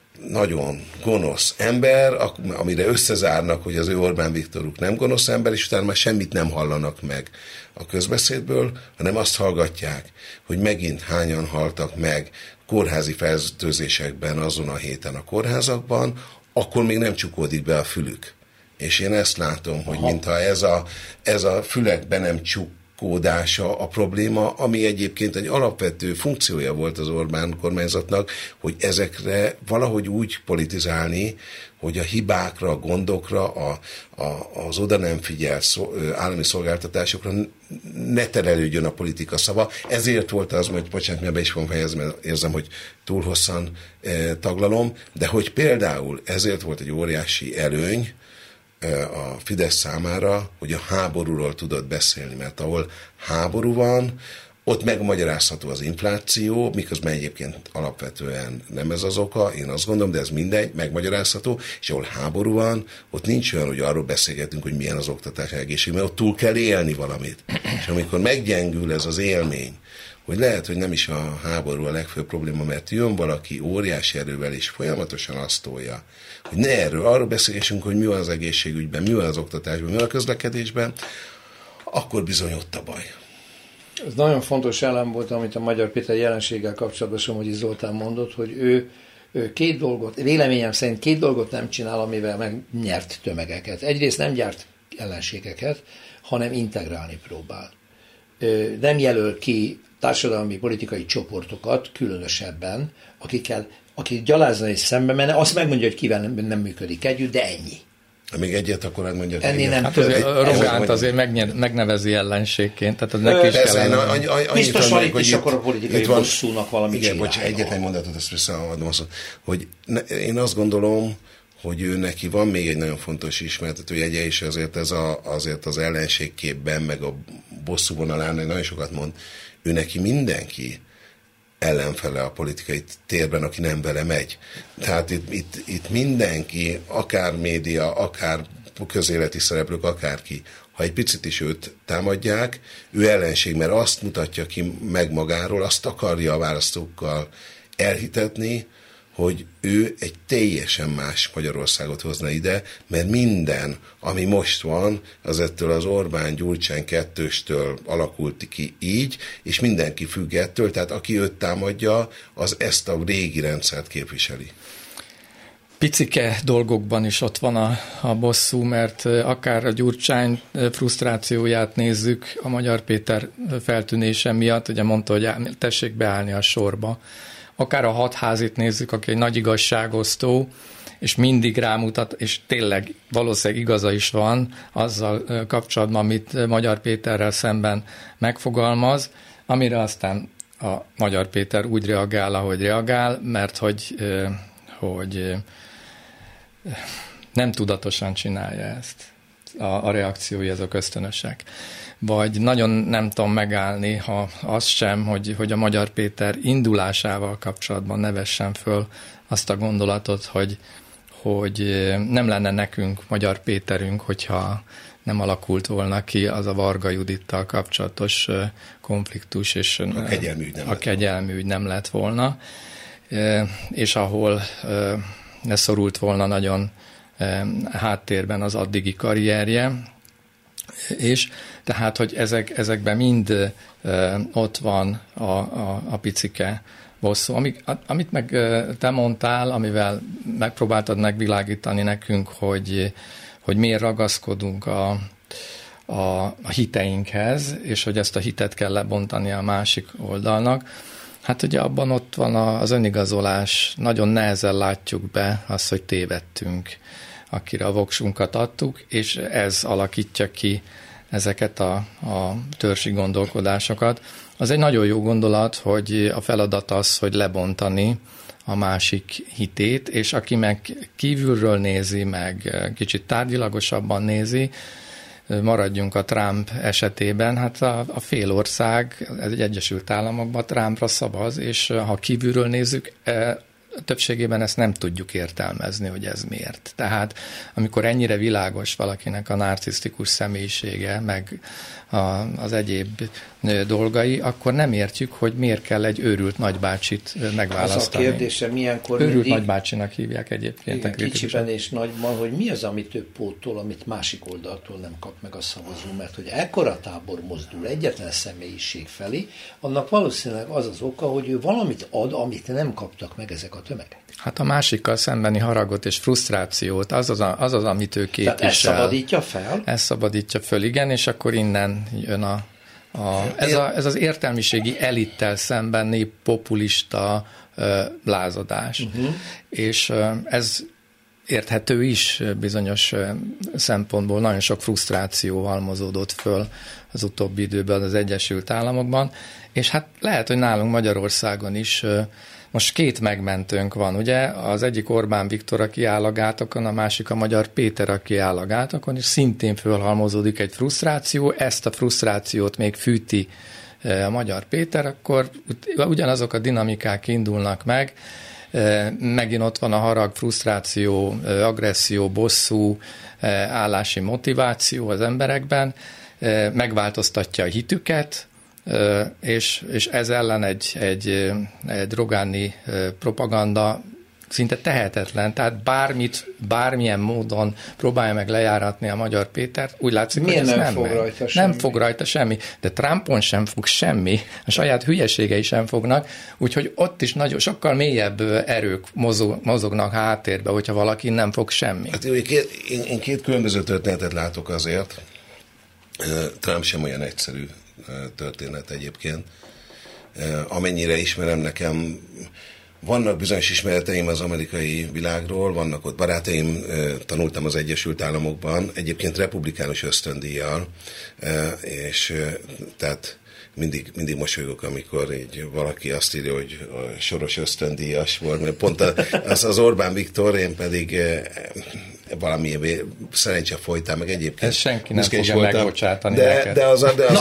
nagyon gonosz ember, amire összezárnak, hogy az ő Orbán Viktoruk nem gonosz ember, és utána már semmit nem hallanak meg a közbeszédből, hanem azt hallgatják, hogy megint hányan haltak meg kórházi fertőzésekben azon a héten a kórházakban, akkor még nem csukódik be a fülük. És én ezt látom, hogy mintha ez a fülekbe nem csukódása a probléma, ami egyébként egy alapvető funkciója volt az Orbán kormányzatnak, hogy ezekre valahogy úgy politizálni, hogy a hibákra, a gondokra, az oda nem figyelt állami szolgáltatásokra ne terelődjön a politika szava. Ezért volt az, hogy bocsánat, mert be is fogom fejezni, mert érzem, hogy túl hosszan taglalom, de hogy például ezért volt egy óriási előny a Fidesz számára, hogy a háborúról tudott beszélni, mert ahol háború van, ott megmagyarázható az infláció, miközben egyébként alapvetően nem ez az oka, én azt gondolom, de ez mindegy, megmagyarázható, és ahol háború van, ott nincs olyan, hogy arról beszélgetünk, hogy milyen az oktatás, egészség, mert ott túl kell élni valamit. És amikor meggyengül ez az élmény, hogy lehet, hogy nem is a háború a legfőbb probléma, mert jön valaki óriási erővel, és folyamatosan azt tolja, hogy ne arról beszélgessünk, hogy mi van az egészségügyben, mi van az oktatásban, mi van a közlekedésben, akkor bizony ott a baj. Ez nagyon fontos elem volt, amit a Magyar Péter jelenséggel kapcsolatban Somogyi Zoltán mondott, hogy ő két dolgot, véleményem szerint két dolgot nem csinál, amivel megnyert tömegeket. Egyrészt nem gyárt ellenségeket, hanem integrálni próbál. Nem jelöl ki társadalmi, politikai csoportokat különösebben, akik gyalázna és szembe menne, azt megmondja, hogy kivel nem működik együtt, de ennyi. Még egyet akkor megmondja. Ennél nem hát azért Rogánt azért megnevezi ellenségként, tehát neki is kellene. Biztos van itt is akkor a politikai bosszúnak valami igen, bocs, egyetlen mondatot, ezt visszaadom azt, hogy én azt gondolom, hogy ő neki van még egy nagyon fontos ismertetőjegye, és azért az ellenségképben, meg a bosszú vonalán nagyon sokat mond, ő neki mindenki ellenfele a politikai térben, aki nem vele megy. Tehát itt mindenki, akár média, akár közéleti szereplők, akárki, ha egy picit is őt támadják, ő ellenség, mert azt mutatja ki meg magáról, azt akarja a választókkal elhitetni, hogy ő egy teljesen más Magyarországot hozna ide, mert minden, ami most van, az ettől az Orbán-Gyurcsány kettőstől alakult ki így, és mindenki függ ettől, tehát aki őt támadja, az ezt a régi rendszert képviseli. Picike dolgokban is ott van a bosszú, mert akár a Gyurcsány frusztrációját nézzük a Magyar Péter feltűnése miatt, ugye mondta, hogy tessék beállni a sorba. Akár a Hatházit nézzük, aki egy nagy igazságosztó, és mindig rámutat, és tényleg valószínűleg igaza is van azzal kapcsolatban, amit Magyar Péterrel szemben megfogalmaz, amire aztán a Magyar Péter úgy reagál, ahogy reagál, mert hogy nem tudatosan csinálja ezt. A reakciói ezek ösztönösek. Vagy nagyon nem tudom megállni, ha az sem, hogy a Magyar Péter indulásával kapcsolatban ne vessen föl azt a gondolatot, hogy nem lenne nekünk Magyar Péterünk, hogyha nem alakult volna ki az a Varga Judittal kapcsolatos konfliktus, és a kegyelmi ügy nem lett volna, és ahol ne szorult volna nagyon háttérben az addigi karrierje, és tehát, hogy ezekben mind ott van a picike bosszú. Amit meg te mondtál, amivel megpróbáltad megvilágítani nekünk, hogy miért ragaszkodunk a hiteinkhez, és hogy ezt a hitet kell lebontani a másik oldalnak. Hát ugye abban ott van az önigazolás, nagyon nehezen látjuk be azt, hogy tévedtünk, akire a voksunkat adtuk, és ez alakítja ki ezeket a törzsi gondolkodásokat. Az egy nagyon jó gondolat, hogy a feladat az, hogy lebontani a másik hitét, és aki meg kívülről nézi, meg kicsit tárgyilagosabban nézi, maradjunk a Trump esetében, hát a fél ország, egy Egyesült Államokban Trumpra szavaz, és ha kívülről nézzük, többségében ezt nem tudjuk értelmezni, hogy ez miért. Tehát amikor ennyire világos valakinek a narcisztikus személyisége, meg az egyéb dolgai, akkor nem értjük, hogy miért kell egy őrült nagybácsit megválasztani. Az a kérdése, milyenkor őrült nagybácsinak hívják egyébként. Igen, kicsiben és nagyban, hogy mi az, amit ő póttól, amit másik oldaltól nem kap meg a szavazó, mert hogy ekkora tábor mozdul egyetlen személyiség felé, annak valószínűleg az az oka, hogy ő valamit ad, amit nem kaptak meg ezek a tömegek. Hát a másikkal szembeni haragot és frusztrációt, az az, amit ő képvisel. Tehát ez szabadítja fel? Ez szabadítja föl, igen, és akkor innen jön ez az értelmiségi elittel szembeni populista lázadás. És ez érthető is bizonyos szempontból, nagyon sok frusztráció halmozódott föl az utóbbi időben az Egyesült Államokban, és hát lehet, hogy nálunk Magyarországon is most két megmentőnk van, ugye? Az egyik Orbán Viktor, aki áll a gátokon, a másik a Magyar Péter, aki áll a gátokon, és szintén fölhalmozódik egy frusztráció, ezt a frusztrációt még fűti a Magyar Péter, akkor ugyanazok a dinamikák indulnak meg, megint ott van a harag, frusztráció, agresszió, bosszú, állási motiváció az emberekben, megváltoztatja a hitüket, és ez ellen egy Rogáni propaganda szinte tehetetlen, tehát bármilyen módon próbálja meg lejáratni a Magyar Pétert, úgy látszik, hogy ez nem fog rajta semmi. Nem fog rajta semmi, de Trumpon sem fog semmi, a saját hülyeségei sem fognak, úgyhogy ott is sokkal mélyebb erők mozognak háttérbe, hogyha valaki nem fog semmi. Hát én két különböző történetet látok azért. Trump sem olyan egyszerű történet egyébként. Amennyire ismerem, nekem vannak bizonyos ismereteim az amerikai világról, vannak ott barátaim, tanultam az Egyesült Államokban, egyébként republikánus ösztöndíjjal, és tehát mindig mosolygok, amikor így valaki azt írja, hogy a Soros ösztöndíjas volt, mert pont az Orbán Viktor, én pedig valamilyen szerencse folytán, meg egyébként. Ez senki nem fogja megbocsátani neked. De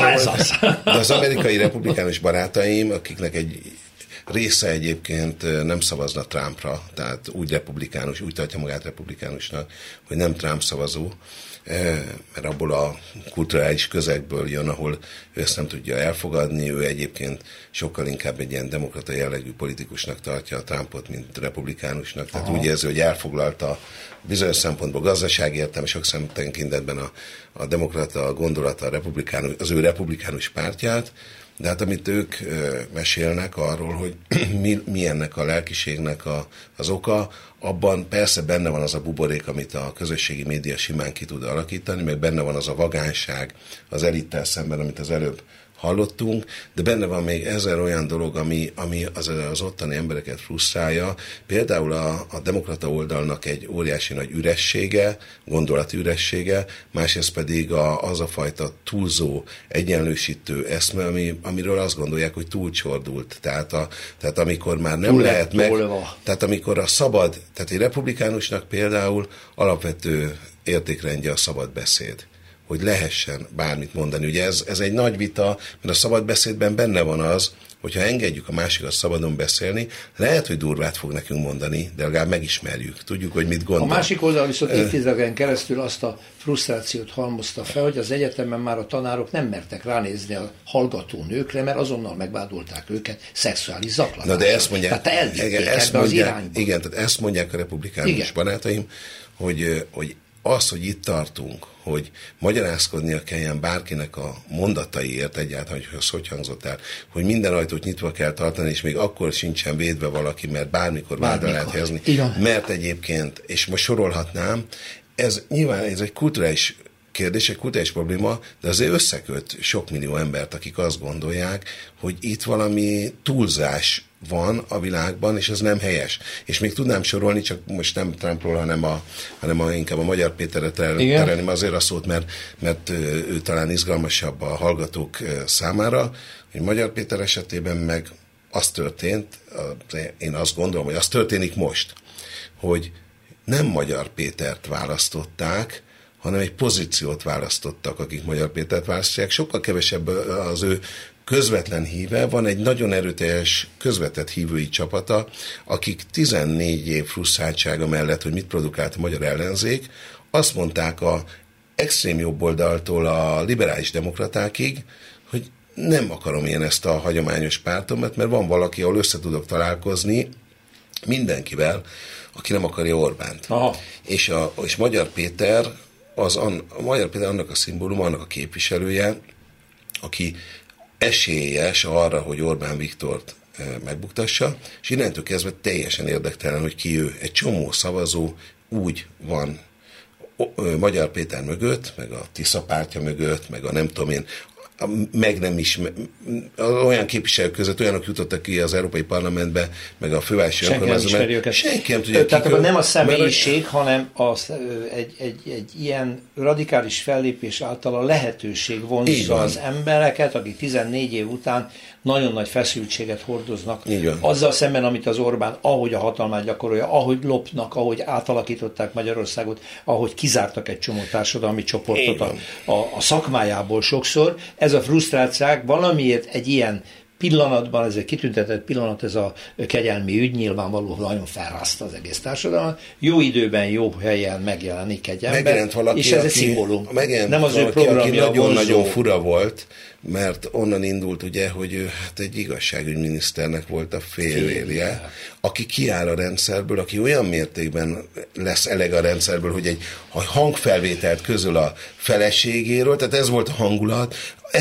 az amerikai republikánus barátaim, akiknek egy része egyébként nem szavazna Trumpra, tehát úgy tartja magát republikánusnak, hogy nem Trump szavazó, mert abból a kulturális közegből jön, ahol ő ezt nem tudja elfogadni, ő egyébként sokkal inkább egy ilyen demokrata jellegű politikusnak tartja a Trumpot, mint republikánusnak, tehát úgy érzi, hogy elfoglalta bizonyos szempontból gazdasági értelme, sok szemtekintetben a demokrata gondolata, az ő republikánus pártját, de hát amit ők mesélnek arról, hogy mi ennek a lelkiségnek az oka, abban persze benne van az a buborék, amit a közösségi média simán ki tud alakítani, meg benne van az a vagányság az elittel szemben, amit az előbb hallottunk, de benne van még 1000 olyan dolog, ami az ottani embereket frusztrálja. Például a demokrata oldalnak egy óriási nagy üressége, gondolati üressége, másrészt pedig az a fajta túlzó, egyenlősítő eszme, amiről azt gondolják, hogy túlcsordult. Tehát amikor már nem lehet meg, tehát amikor a szabad, tehát egy republikánusnak például alapvető értékrendje a szabad beszéd, hogy lehessen bármit mondani. Ugye ez egy nagy vita, mert a szabad beszédben benne van az, hogyha engedjük a másikat szabadon beszélni, lehet, hogy durvát fog nekünk mondani, de legalább megismerjük, tudjuk, hogy mit gondol. A másik oldal viszont évtizedeken keresztül azt a frusztrációt halmozta fel, hogy az egyetemen már a tanárok nem mertek ránézni a hallgató nőkre, mert azonnal megvádolták őket szexuális zaklatásra. Na de ezt mondják, igen, tehát ezt mondják a republikánus barátaim, hogy az, hogy itt tartunk, hogy magyarázkodnia kelljen bárkinek a mondataiért egyáltalán, hogy az hogy hangzott el, hogy minden ajtót nyitva kell tartani, és még akkor sincsen védve valaki, mert bármikor vádra lehet helyezni. Mert egyébként, és most sorolhatnám, ez nyilván ez egy kulturális kérdés, egy kulturális probléma, de azért összeköt sok millió embert, akik azt gondolják, hogy itt valami túlzás van a világban, és ez nem helyes. És még tudnám sorolni, csak most nem Trumpról, hanem inkább a Magyar Péterre terelném azért a szót, mert ő talán izgalmasabb a hallgatók számára, hogy Magyar Péter esetében meg az történt, én azt gondolom, hogy az történik most, hogy nem Magyar Pétert választották, hanem egy pozíciót választottak, akik Magyar Pétert választják. Sokkal kevesebb az ő közvetlen híve, van egy nagyon erőteljes közvetett hívői csapata, akik 14 év frusztráltsága mellett, hogy mit produkált a magyar ellenzék, azt mondták a extrém jobb oldaltól a liberális demokratákig, hogy nem akarom én ezt a hagyományos pártomat, mert van valaki, ahol össze tudok találkozni mindenkivel, aki nem akarja Orbánt. És Magyar Péter Magyar Péter annak a szimbóluma, annak a képviselője, aki esélyes arra, hogy Orbán Viktort megbuktassa, és innentől kezdve teljesen érdektelen, hogy ki ő. Egy csomó szavazó úgy van Magyar Péter mögött, meg a Tisza pártja mögött, meg a nem tudom én, meg nem is, olyan képviselők között olyanok jutottak ki az Európai Parlamentbe, meg a fővárosi önkormányzatban. Senki nem tudja. Tehát akkor nem a személyiség, hanem egy ilyen radikális fellépés által a lehetőség vonzza az embereket, akik 14 év után nagyon nagy feszültséget hordoznak. Azzal szemben, amit az Orbán, ahogy a hatalmát gyakorolja, ahogy lopnak, ahogy átalakították Magyarországot, ahogy kizártak egy csomó társadalmi csoportot a szakmájából sokszor. Ez a frusztrációk valamiért egy ilyen pillanatban, ez egy kitüntetett pillanat, ez a kegyelmi ügy nyilvánvaló nagyon felrázta az egész társadalmat. Jó időben, jó helyen megjelenik egy ember, valaki, és ez egy szimbólum. Nem az ő programja, aki nagyon fura volt, mert onnan indult ugye, hogy ő hát egy igazságügyminiszternek volt a félérje, aki kiáll a rendszerből, aki olyan mértékben lesz eleg a rendszerből, hogy egy hangfelvételt közöl a feleségéről, tehát ez volt a hangulat.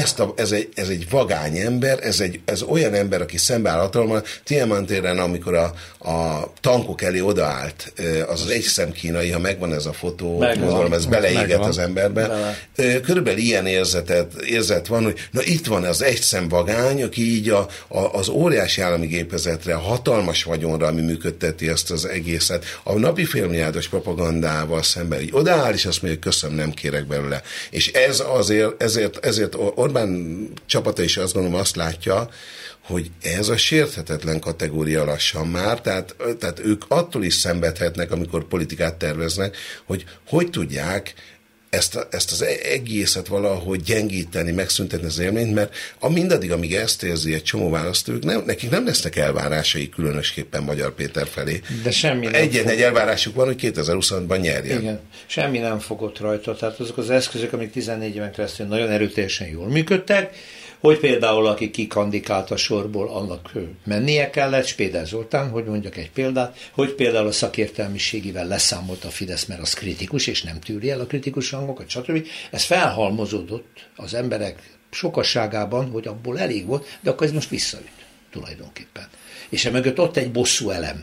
Ez egy vagány ember, ez olyan ember, aki szembeáll hatalommal. Tiananmen téren, amikor a tankok elé odaállt, az egy szem kínai, ha megvan ez a fotó, gondolom, ez beleéget az emberbe. Körülbelül ilyen érzet van, hogy na itt van az egy szem vagány, aki így az óriási állami gépezetre, a hatalmas vagyonra, ami működteti ezt az egészet, a napi félmilliárdos propagandával szemben így odaáll, és azt mondja, hogy köszönöm, nem kérek belőle. És ez ezért Orbán csapata is azt gondolom azt látja, hogy ez a sérthetetlen kategória lassan már, tehát ők attól is szenvedhetnek, amikor politikát terveznek, hogy tudják ezt az egészet valahogy gyengíteni, megszüntetni az élményt, mert mindaddig, amíg ezt érzi egy csomó választók, nekik nem lesznek elvárásai különösképpen Magyar Péter felé. De semmi egy elvárásuk van, hogy 2026-ban nyerjen. Igen, semmi nem fogott rajta. Tehát azok az eszközök, amik 14 éven keresztül nagyon erőteljesen jól működtek, hogy például aki kikandikált a sorból, annak mennie kellett, Spéder Zoltán, hogy mondjak egy példát, hogy például a szakértelmiségével leszámolt a Fidesz, mert az kritikus, és nem tűri el a kritikus hangokat, stb. Ez felhalmozódott az emberek sokasságában, hogy abból elég volt, de akkor ez most visszaüt tulajdonképpen. És emögött ott egy bosszú elem.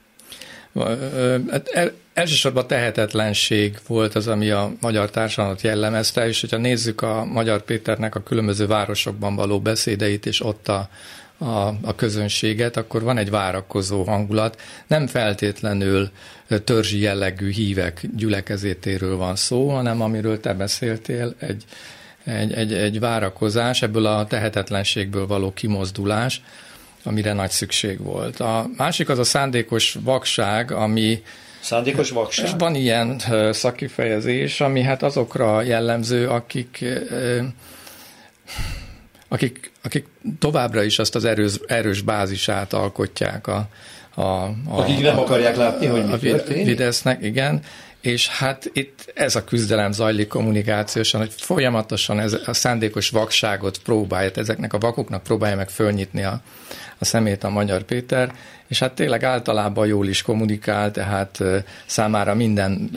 Elsősorban tehetetlenség volt az, ami a magyar társadalmat jellemezte, és hogyha nézzük a Magyar Péternek a különböző városokban való beszédeit, és ott a közönséget, akkor van egy várakozó hangulat. Nem feltétlenül törzsi jellegű hívek gyülekezetéről van szó, hanem amiről te beszéltél, egy várakozás, ebből a tehetetlenségből való kimozdulás, amire nagy szükség volt. A másik az a szándékos vakság, ami... Szándékos vakság? Van ilyen szakifejezés, ami hát azokra jellemző, akik továbbra is azt az erős bázisát alkotják akik nem akarják látni, hogy mi történik. Fidesznek, igen. És hát itt ez a küzdelem zajlik kommunikációsan, hogy folyamatosan ez a szándékos vakságot próbálja, ezeknek a vakoknak próbálja meg fölnyitni a szemét a Magyar Péter, és hát tényleg általában jól is kommunikál, tehát számára minden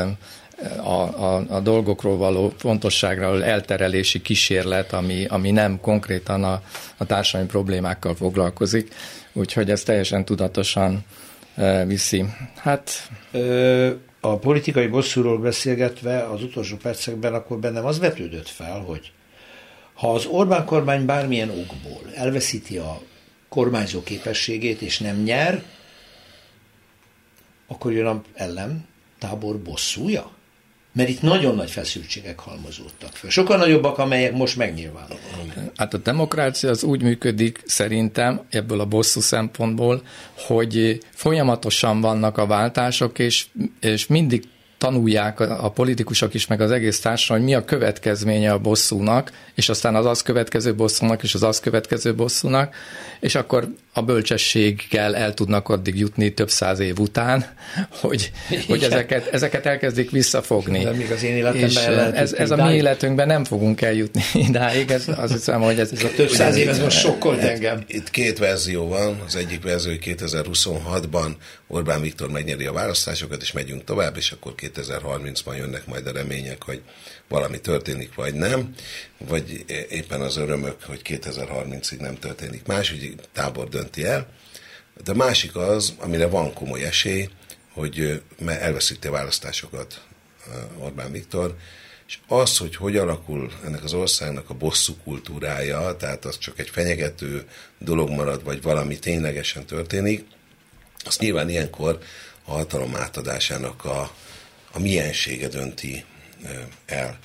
a dolgokról való fontosságról elterelési kísérlet, ami nem konkrétan a társadalmi problémákkal foglalkozik, úgyhogy ez teljesen tudatosan viszi. Hát... A politikai bosszúról beszélgetve az utolsó percekben akkor bennem az vetődött fel, hogy ha az Orbán kormány bármilyen okból elveszíti a kormányzó képességét és nem nyer, akkor jön a ellentábor bosszúja? Mert itt nagyon nagy feszültségek halmozódtak föl. Sokkal nagyobbak, amelyek most megnyilvánulnak. Hát a demokrácia az úgy működik szerintem ebből a bosszú szempontból, hogy folyamatosan vannak a váltások, és mindig tanulják a politikusok is, meg az egész társadalom, hogy mi a következménye a bosszúnak, és aztán az azt következő bosszúnak, és az azt következő bosszúnak, és akkor a bölcsességgel el tudnak addig jutni több száz év után, hogy ezeket elkezdik visszafogni. De még az én életemben ez a mi életünkben nem fogunk eljutni idáig, azt hiszem, hogy ez a több száz év, ez most sokkolt engem. Itt két verzió van, az egyik verzió, hogy 2026-ban Orbán Viktor megnyeri a választásokat, és megyünk tovább, és akkor 2030-ban jönnek majd a remények, hogy valami történik, vagy nem, vagy éppen az örömök, hogy 2030-ig nem történik más, úgy tábor dönti el. De a másik az, amire van komoly esély, hogy elveszíti a választásokat Orbán Viktor, és az, hogy alakul ennek az országnak a bosszú kultúrája, tehát az csak egy fenyegető dolog marad, vagy valami ténylegesen történik, azt nyilván ilyenkor a hatalom átadásának a miensége dönti el.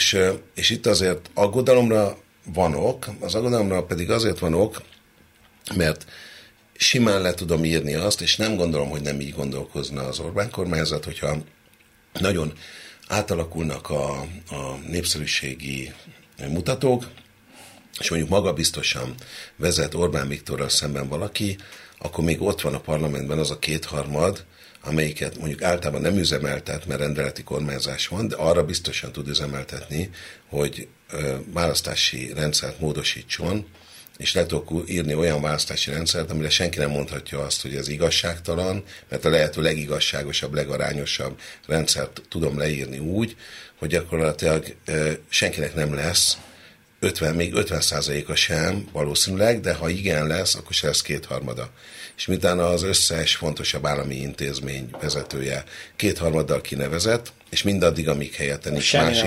És itt azért aggodalomra van ok, az aggodalomra pedig azért van ok, mert simán le tudom írni azt, és nem gondolom, hogy nem így gondolkozna az Orbán kormányzat, hogyha nagyon átalakulnak a népszerűségi mutatók, és mondjuk magabiztosan vezet Orbán Viktorral szemben valaki, akkor még ott van a parlamentben az a 2/3, amelyiket mondjuk általában nem üzemeltet, mert rendeleti kormányzás van, de arra biztosan tud üzemeltetni, hogy választási rendszert módosítson, és le tudok írni olyan választási rendszert, amire senki nem mondhatja azt, hogy ez igazságtalan, mert a lehető legigazságosabb, legarányosabb rendszert tudom leírni úgy, hogy gyakorlatilag senkinek nem lesz még 50%-a sem valószínűleg, de ha igen lesz, akkor se lesz 2/3. És miután az összes fontosabb állami intézmény vezetője 2/3 kinevezett, és mindaddig, amíg helyette nincs másik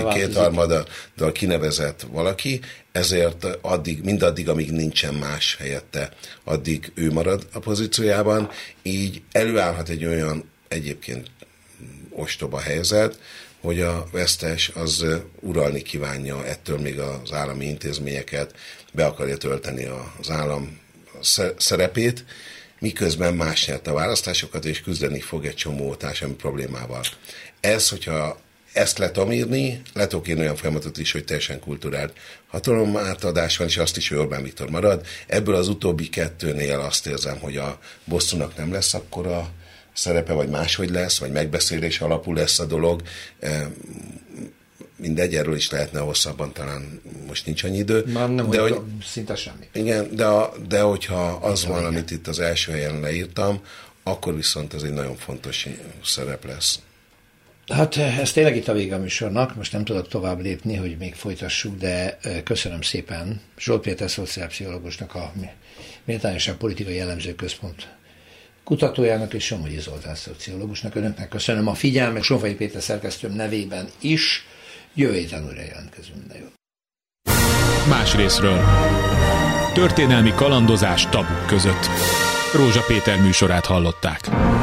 2/3 kinevezett valaki, ezért mindaddig, amíg nincsen más helyette, addig ő marad a pozíciójában, így előállhat egy olyan egyébként ostoba helyzet, hogy a vesztes az uralni kívánja ettől még az állami intézményeket, be akarja tölteni az állam szerepét, miközben más nyert a választásokat, és küzdeni fog egy csomó társadalmi problémával. Hogyha ezt le tudom írni, le tudok írni olyan folyamatot is, hogy teljesen kulturált hatalomátadás van, és azt is, hogy Orbán Viktor marad. Ebből az utóbbi kettőnél azt érzem, hogy a bosszúnak nem lesz akkora szerepe, vagy máshogy lesz, vagy megbeszélés alapú lesz a dolog. Mindegy, erről is lehetne hosszabban, talán most nincs annyi idő. Már nem, de hogy szinte semmi. Igen, de hogyha az van, amit itt az első helyen leírtam, akkor viszont ez egy nagyon fontos szerep lesz. Hát ez tényleg itt a vége a műsornak, most nem tudok tovább lépni, hogy még folytassuk, de köszönöm szépen Zsolt Péter szociálpszichológusnak, a Méltányosság Politikai Jellemző Központ kutatójának és Somogyi Zoltán szociológusnak. Önöknek köszönöm a figyelmet, Sonfai Péter szerkesztőm nevében is. Jövő héten újra jelentkezünk. Minden jót. Más részről. Történelmi kalandozás tabuk között. Rózsa Péter műsorát hallották.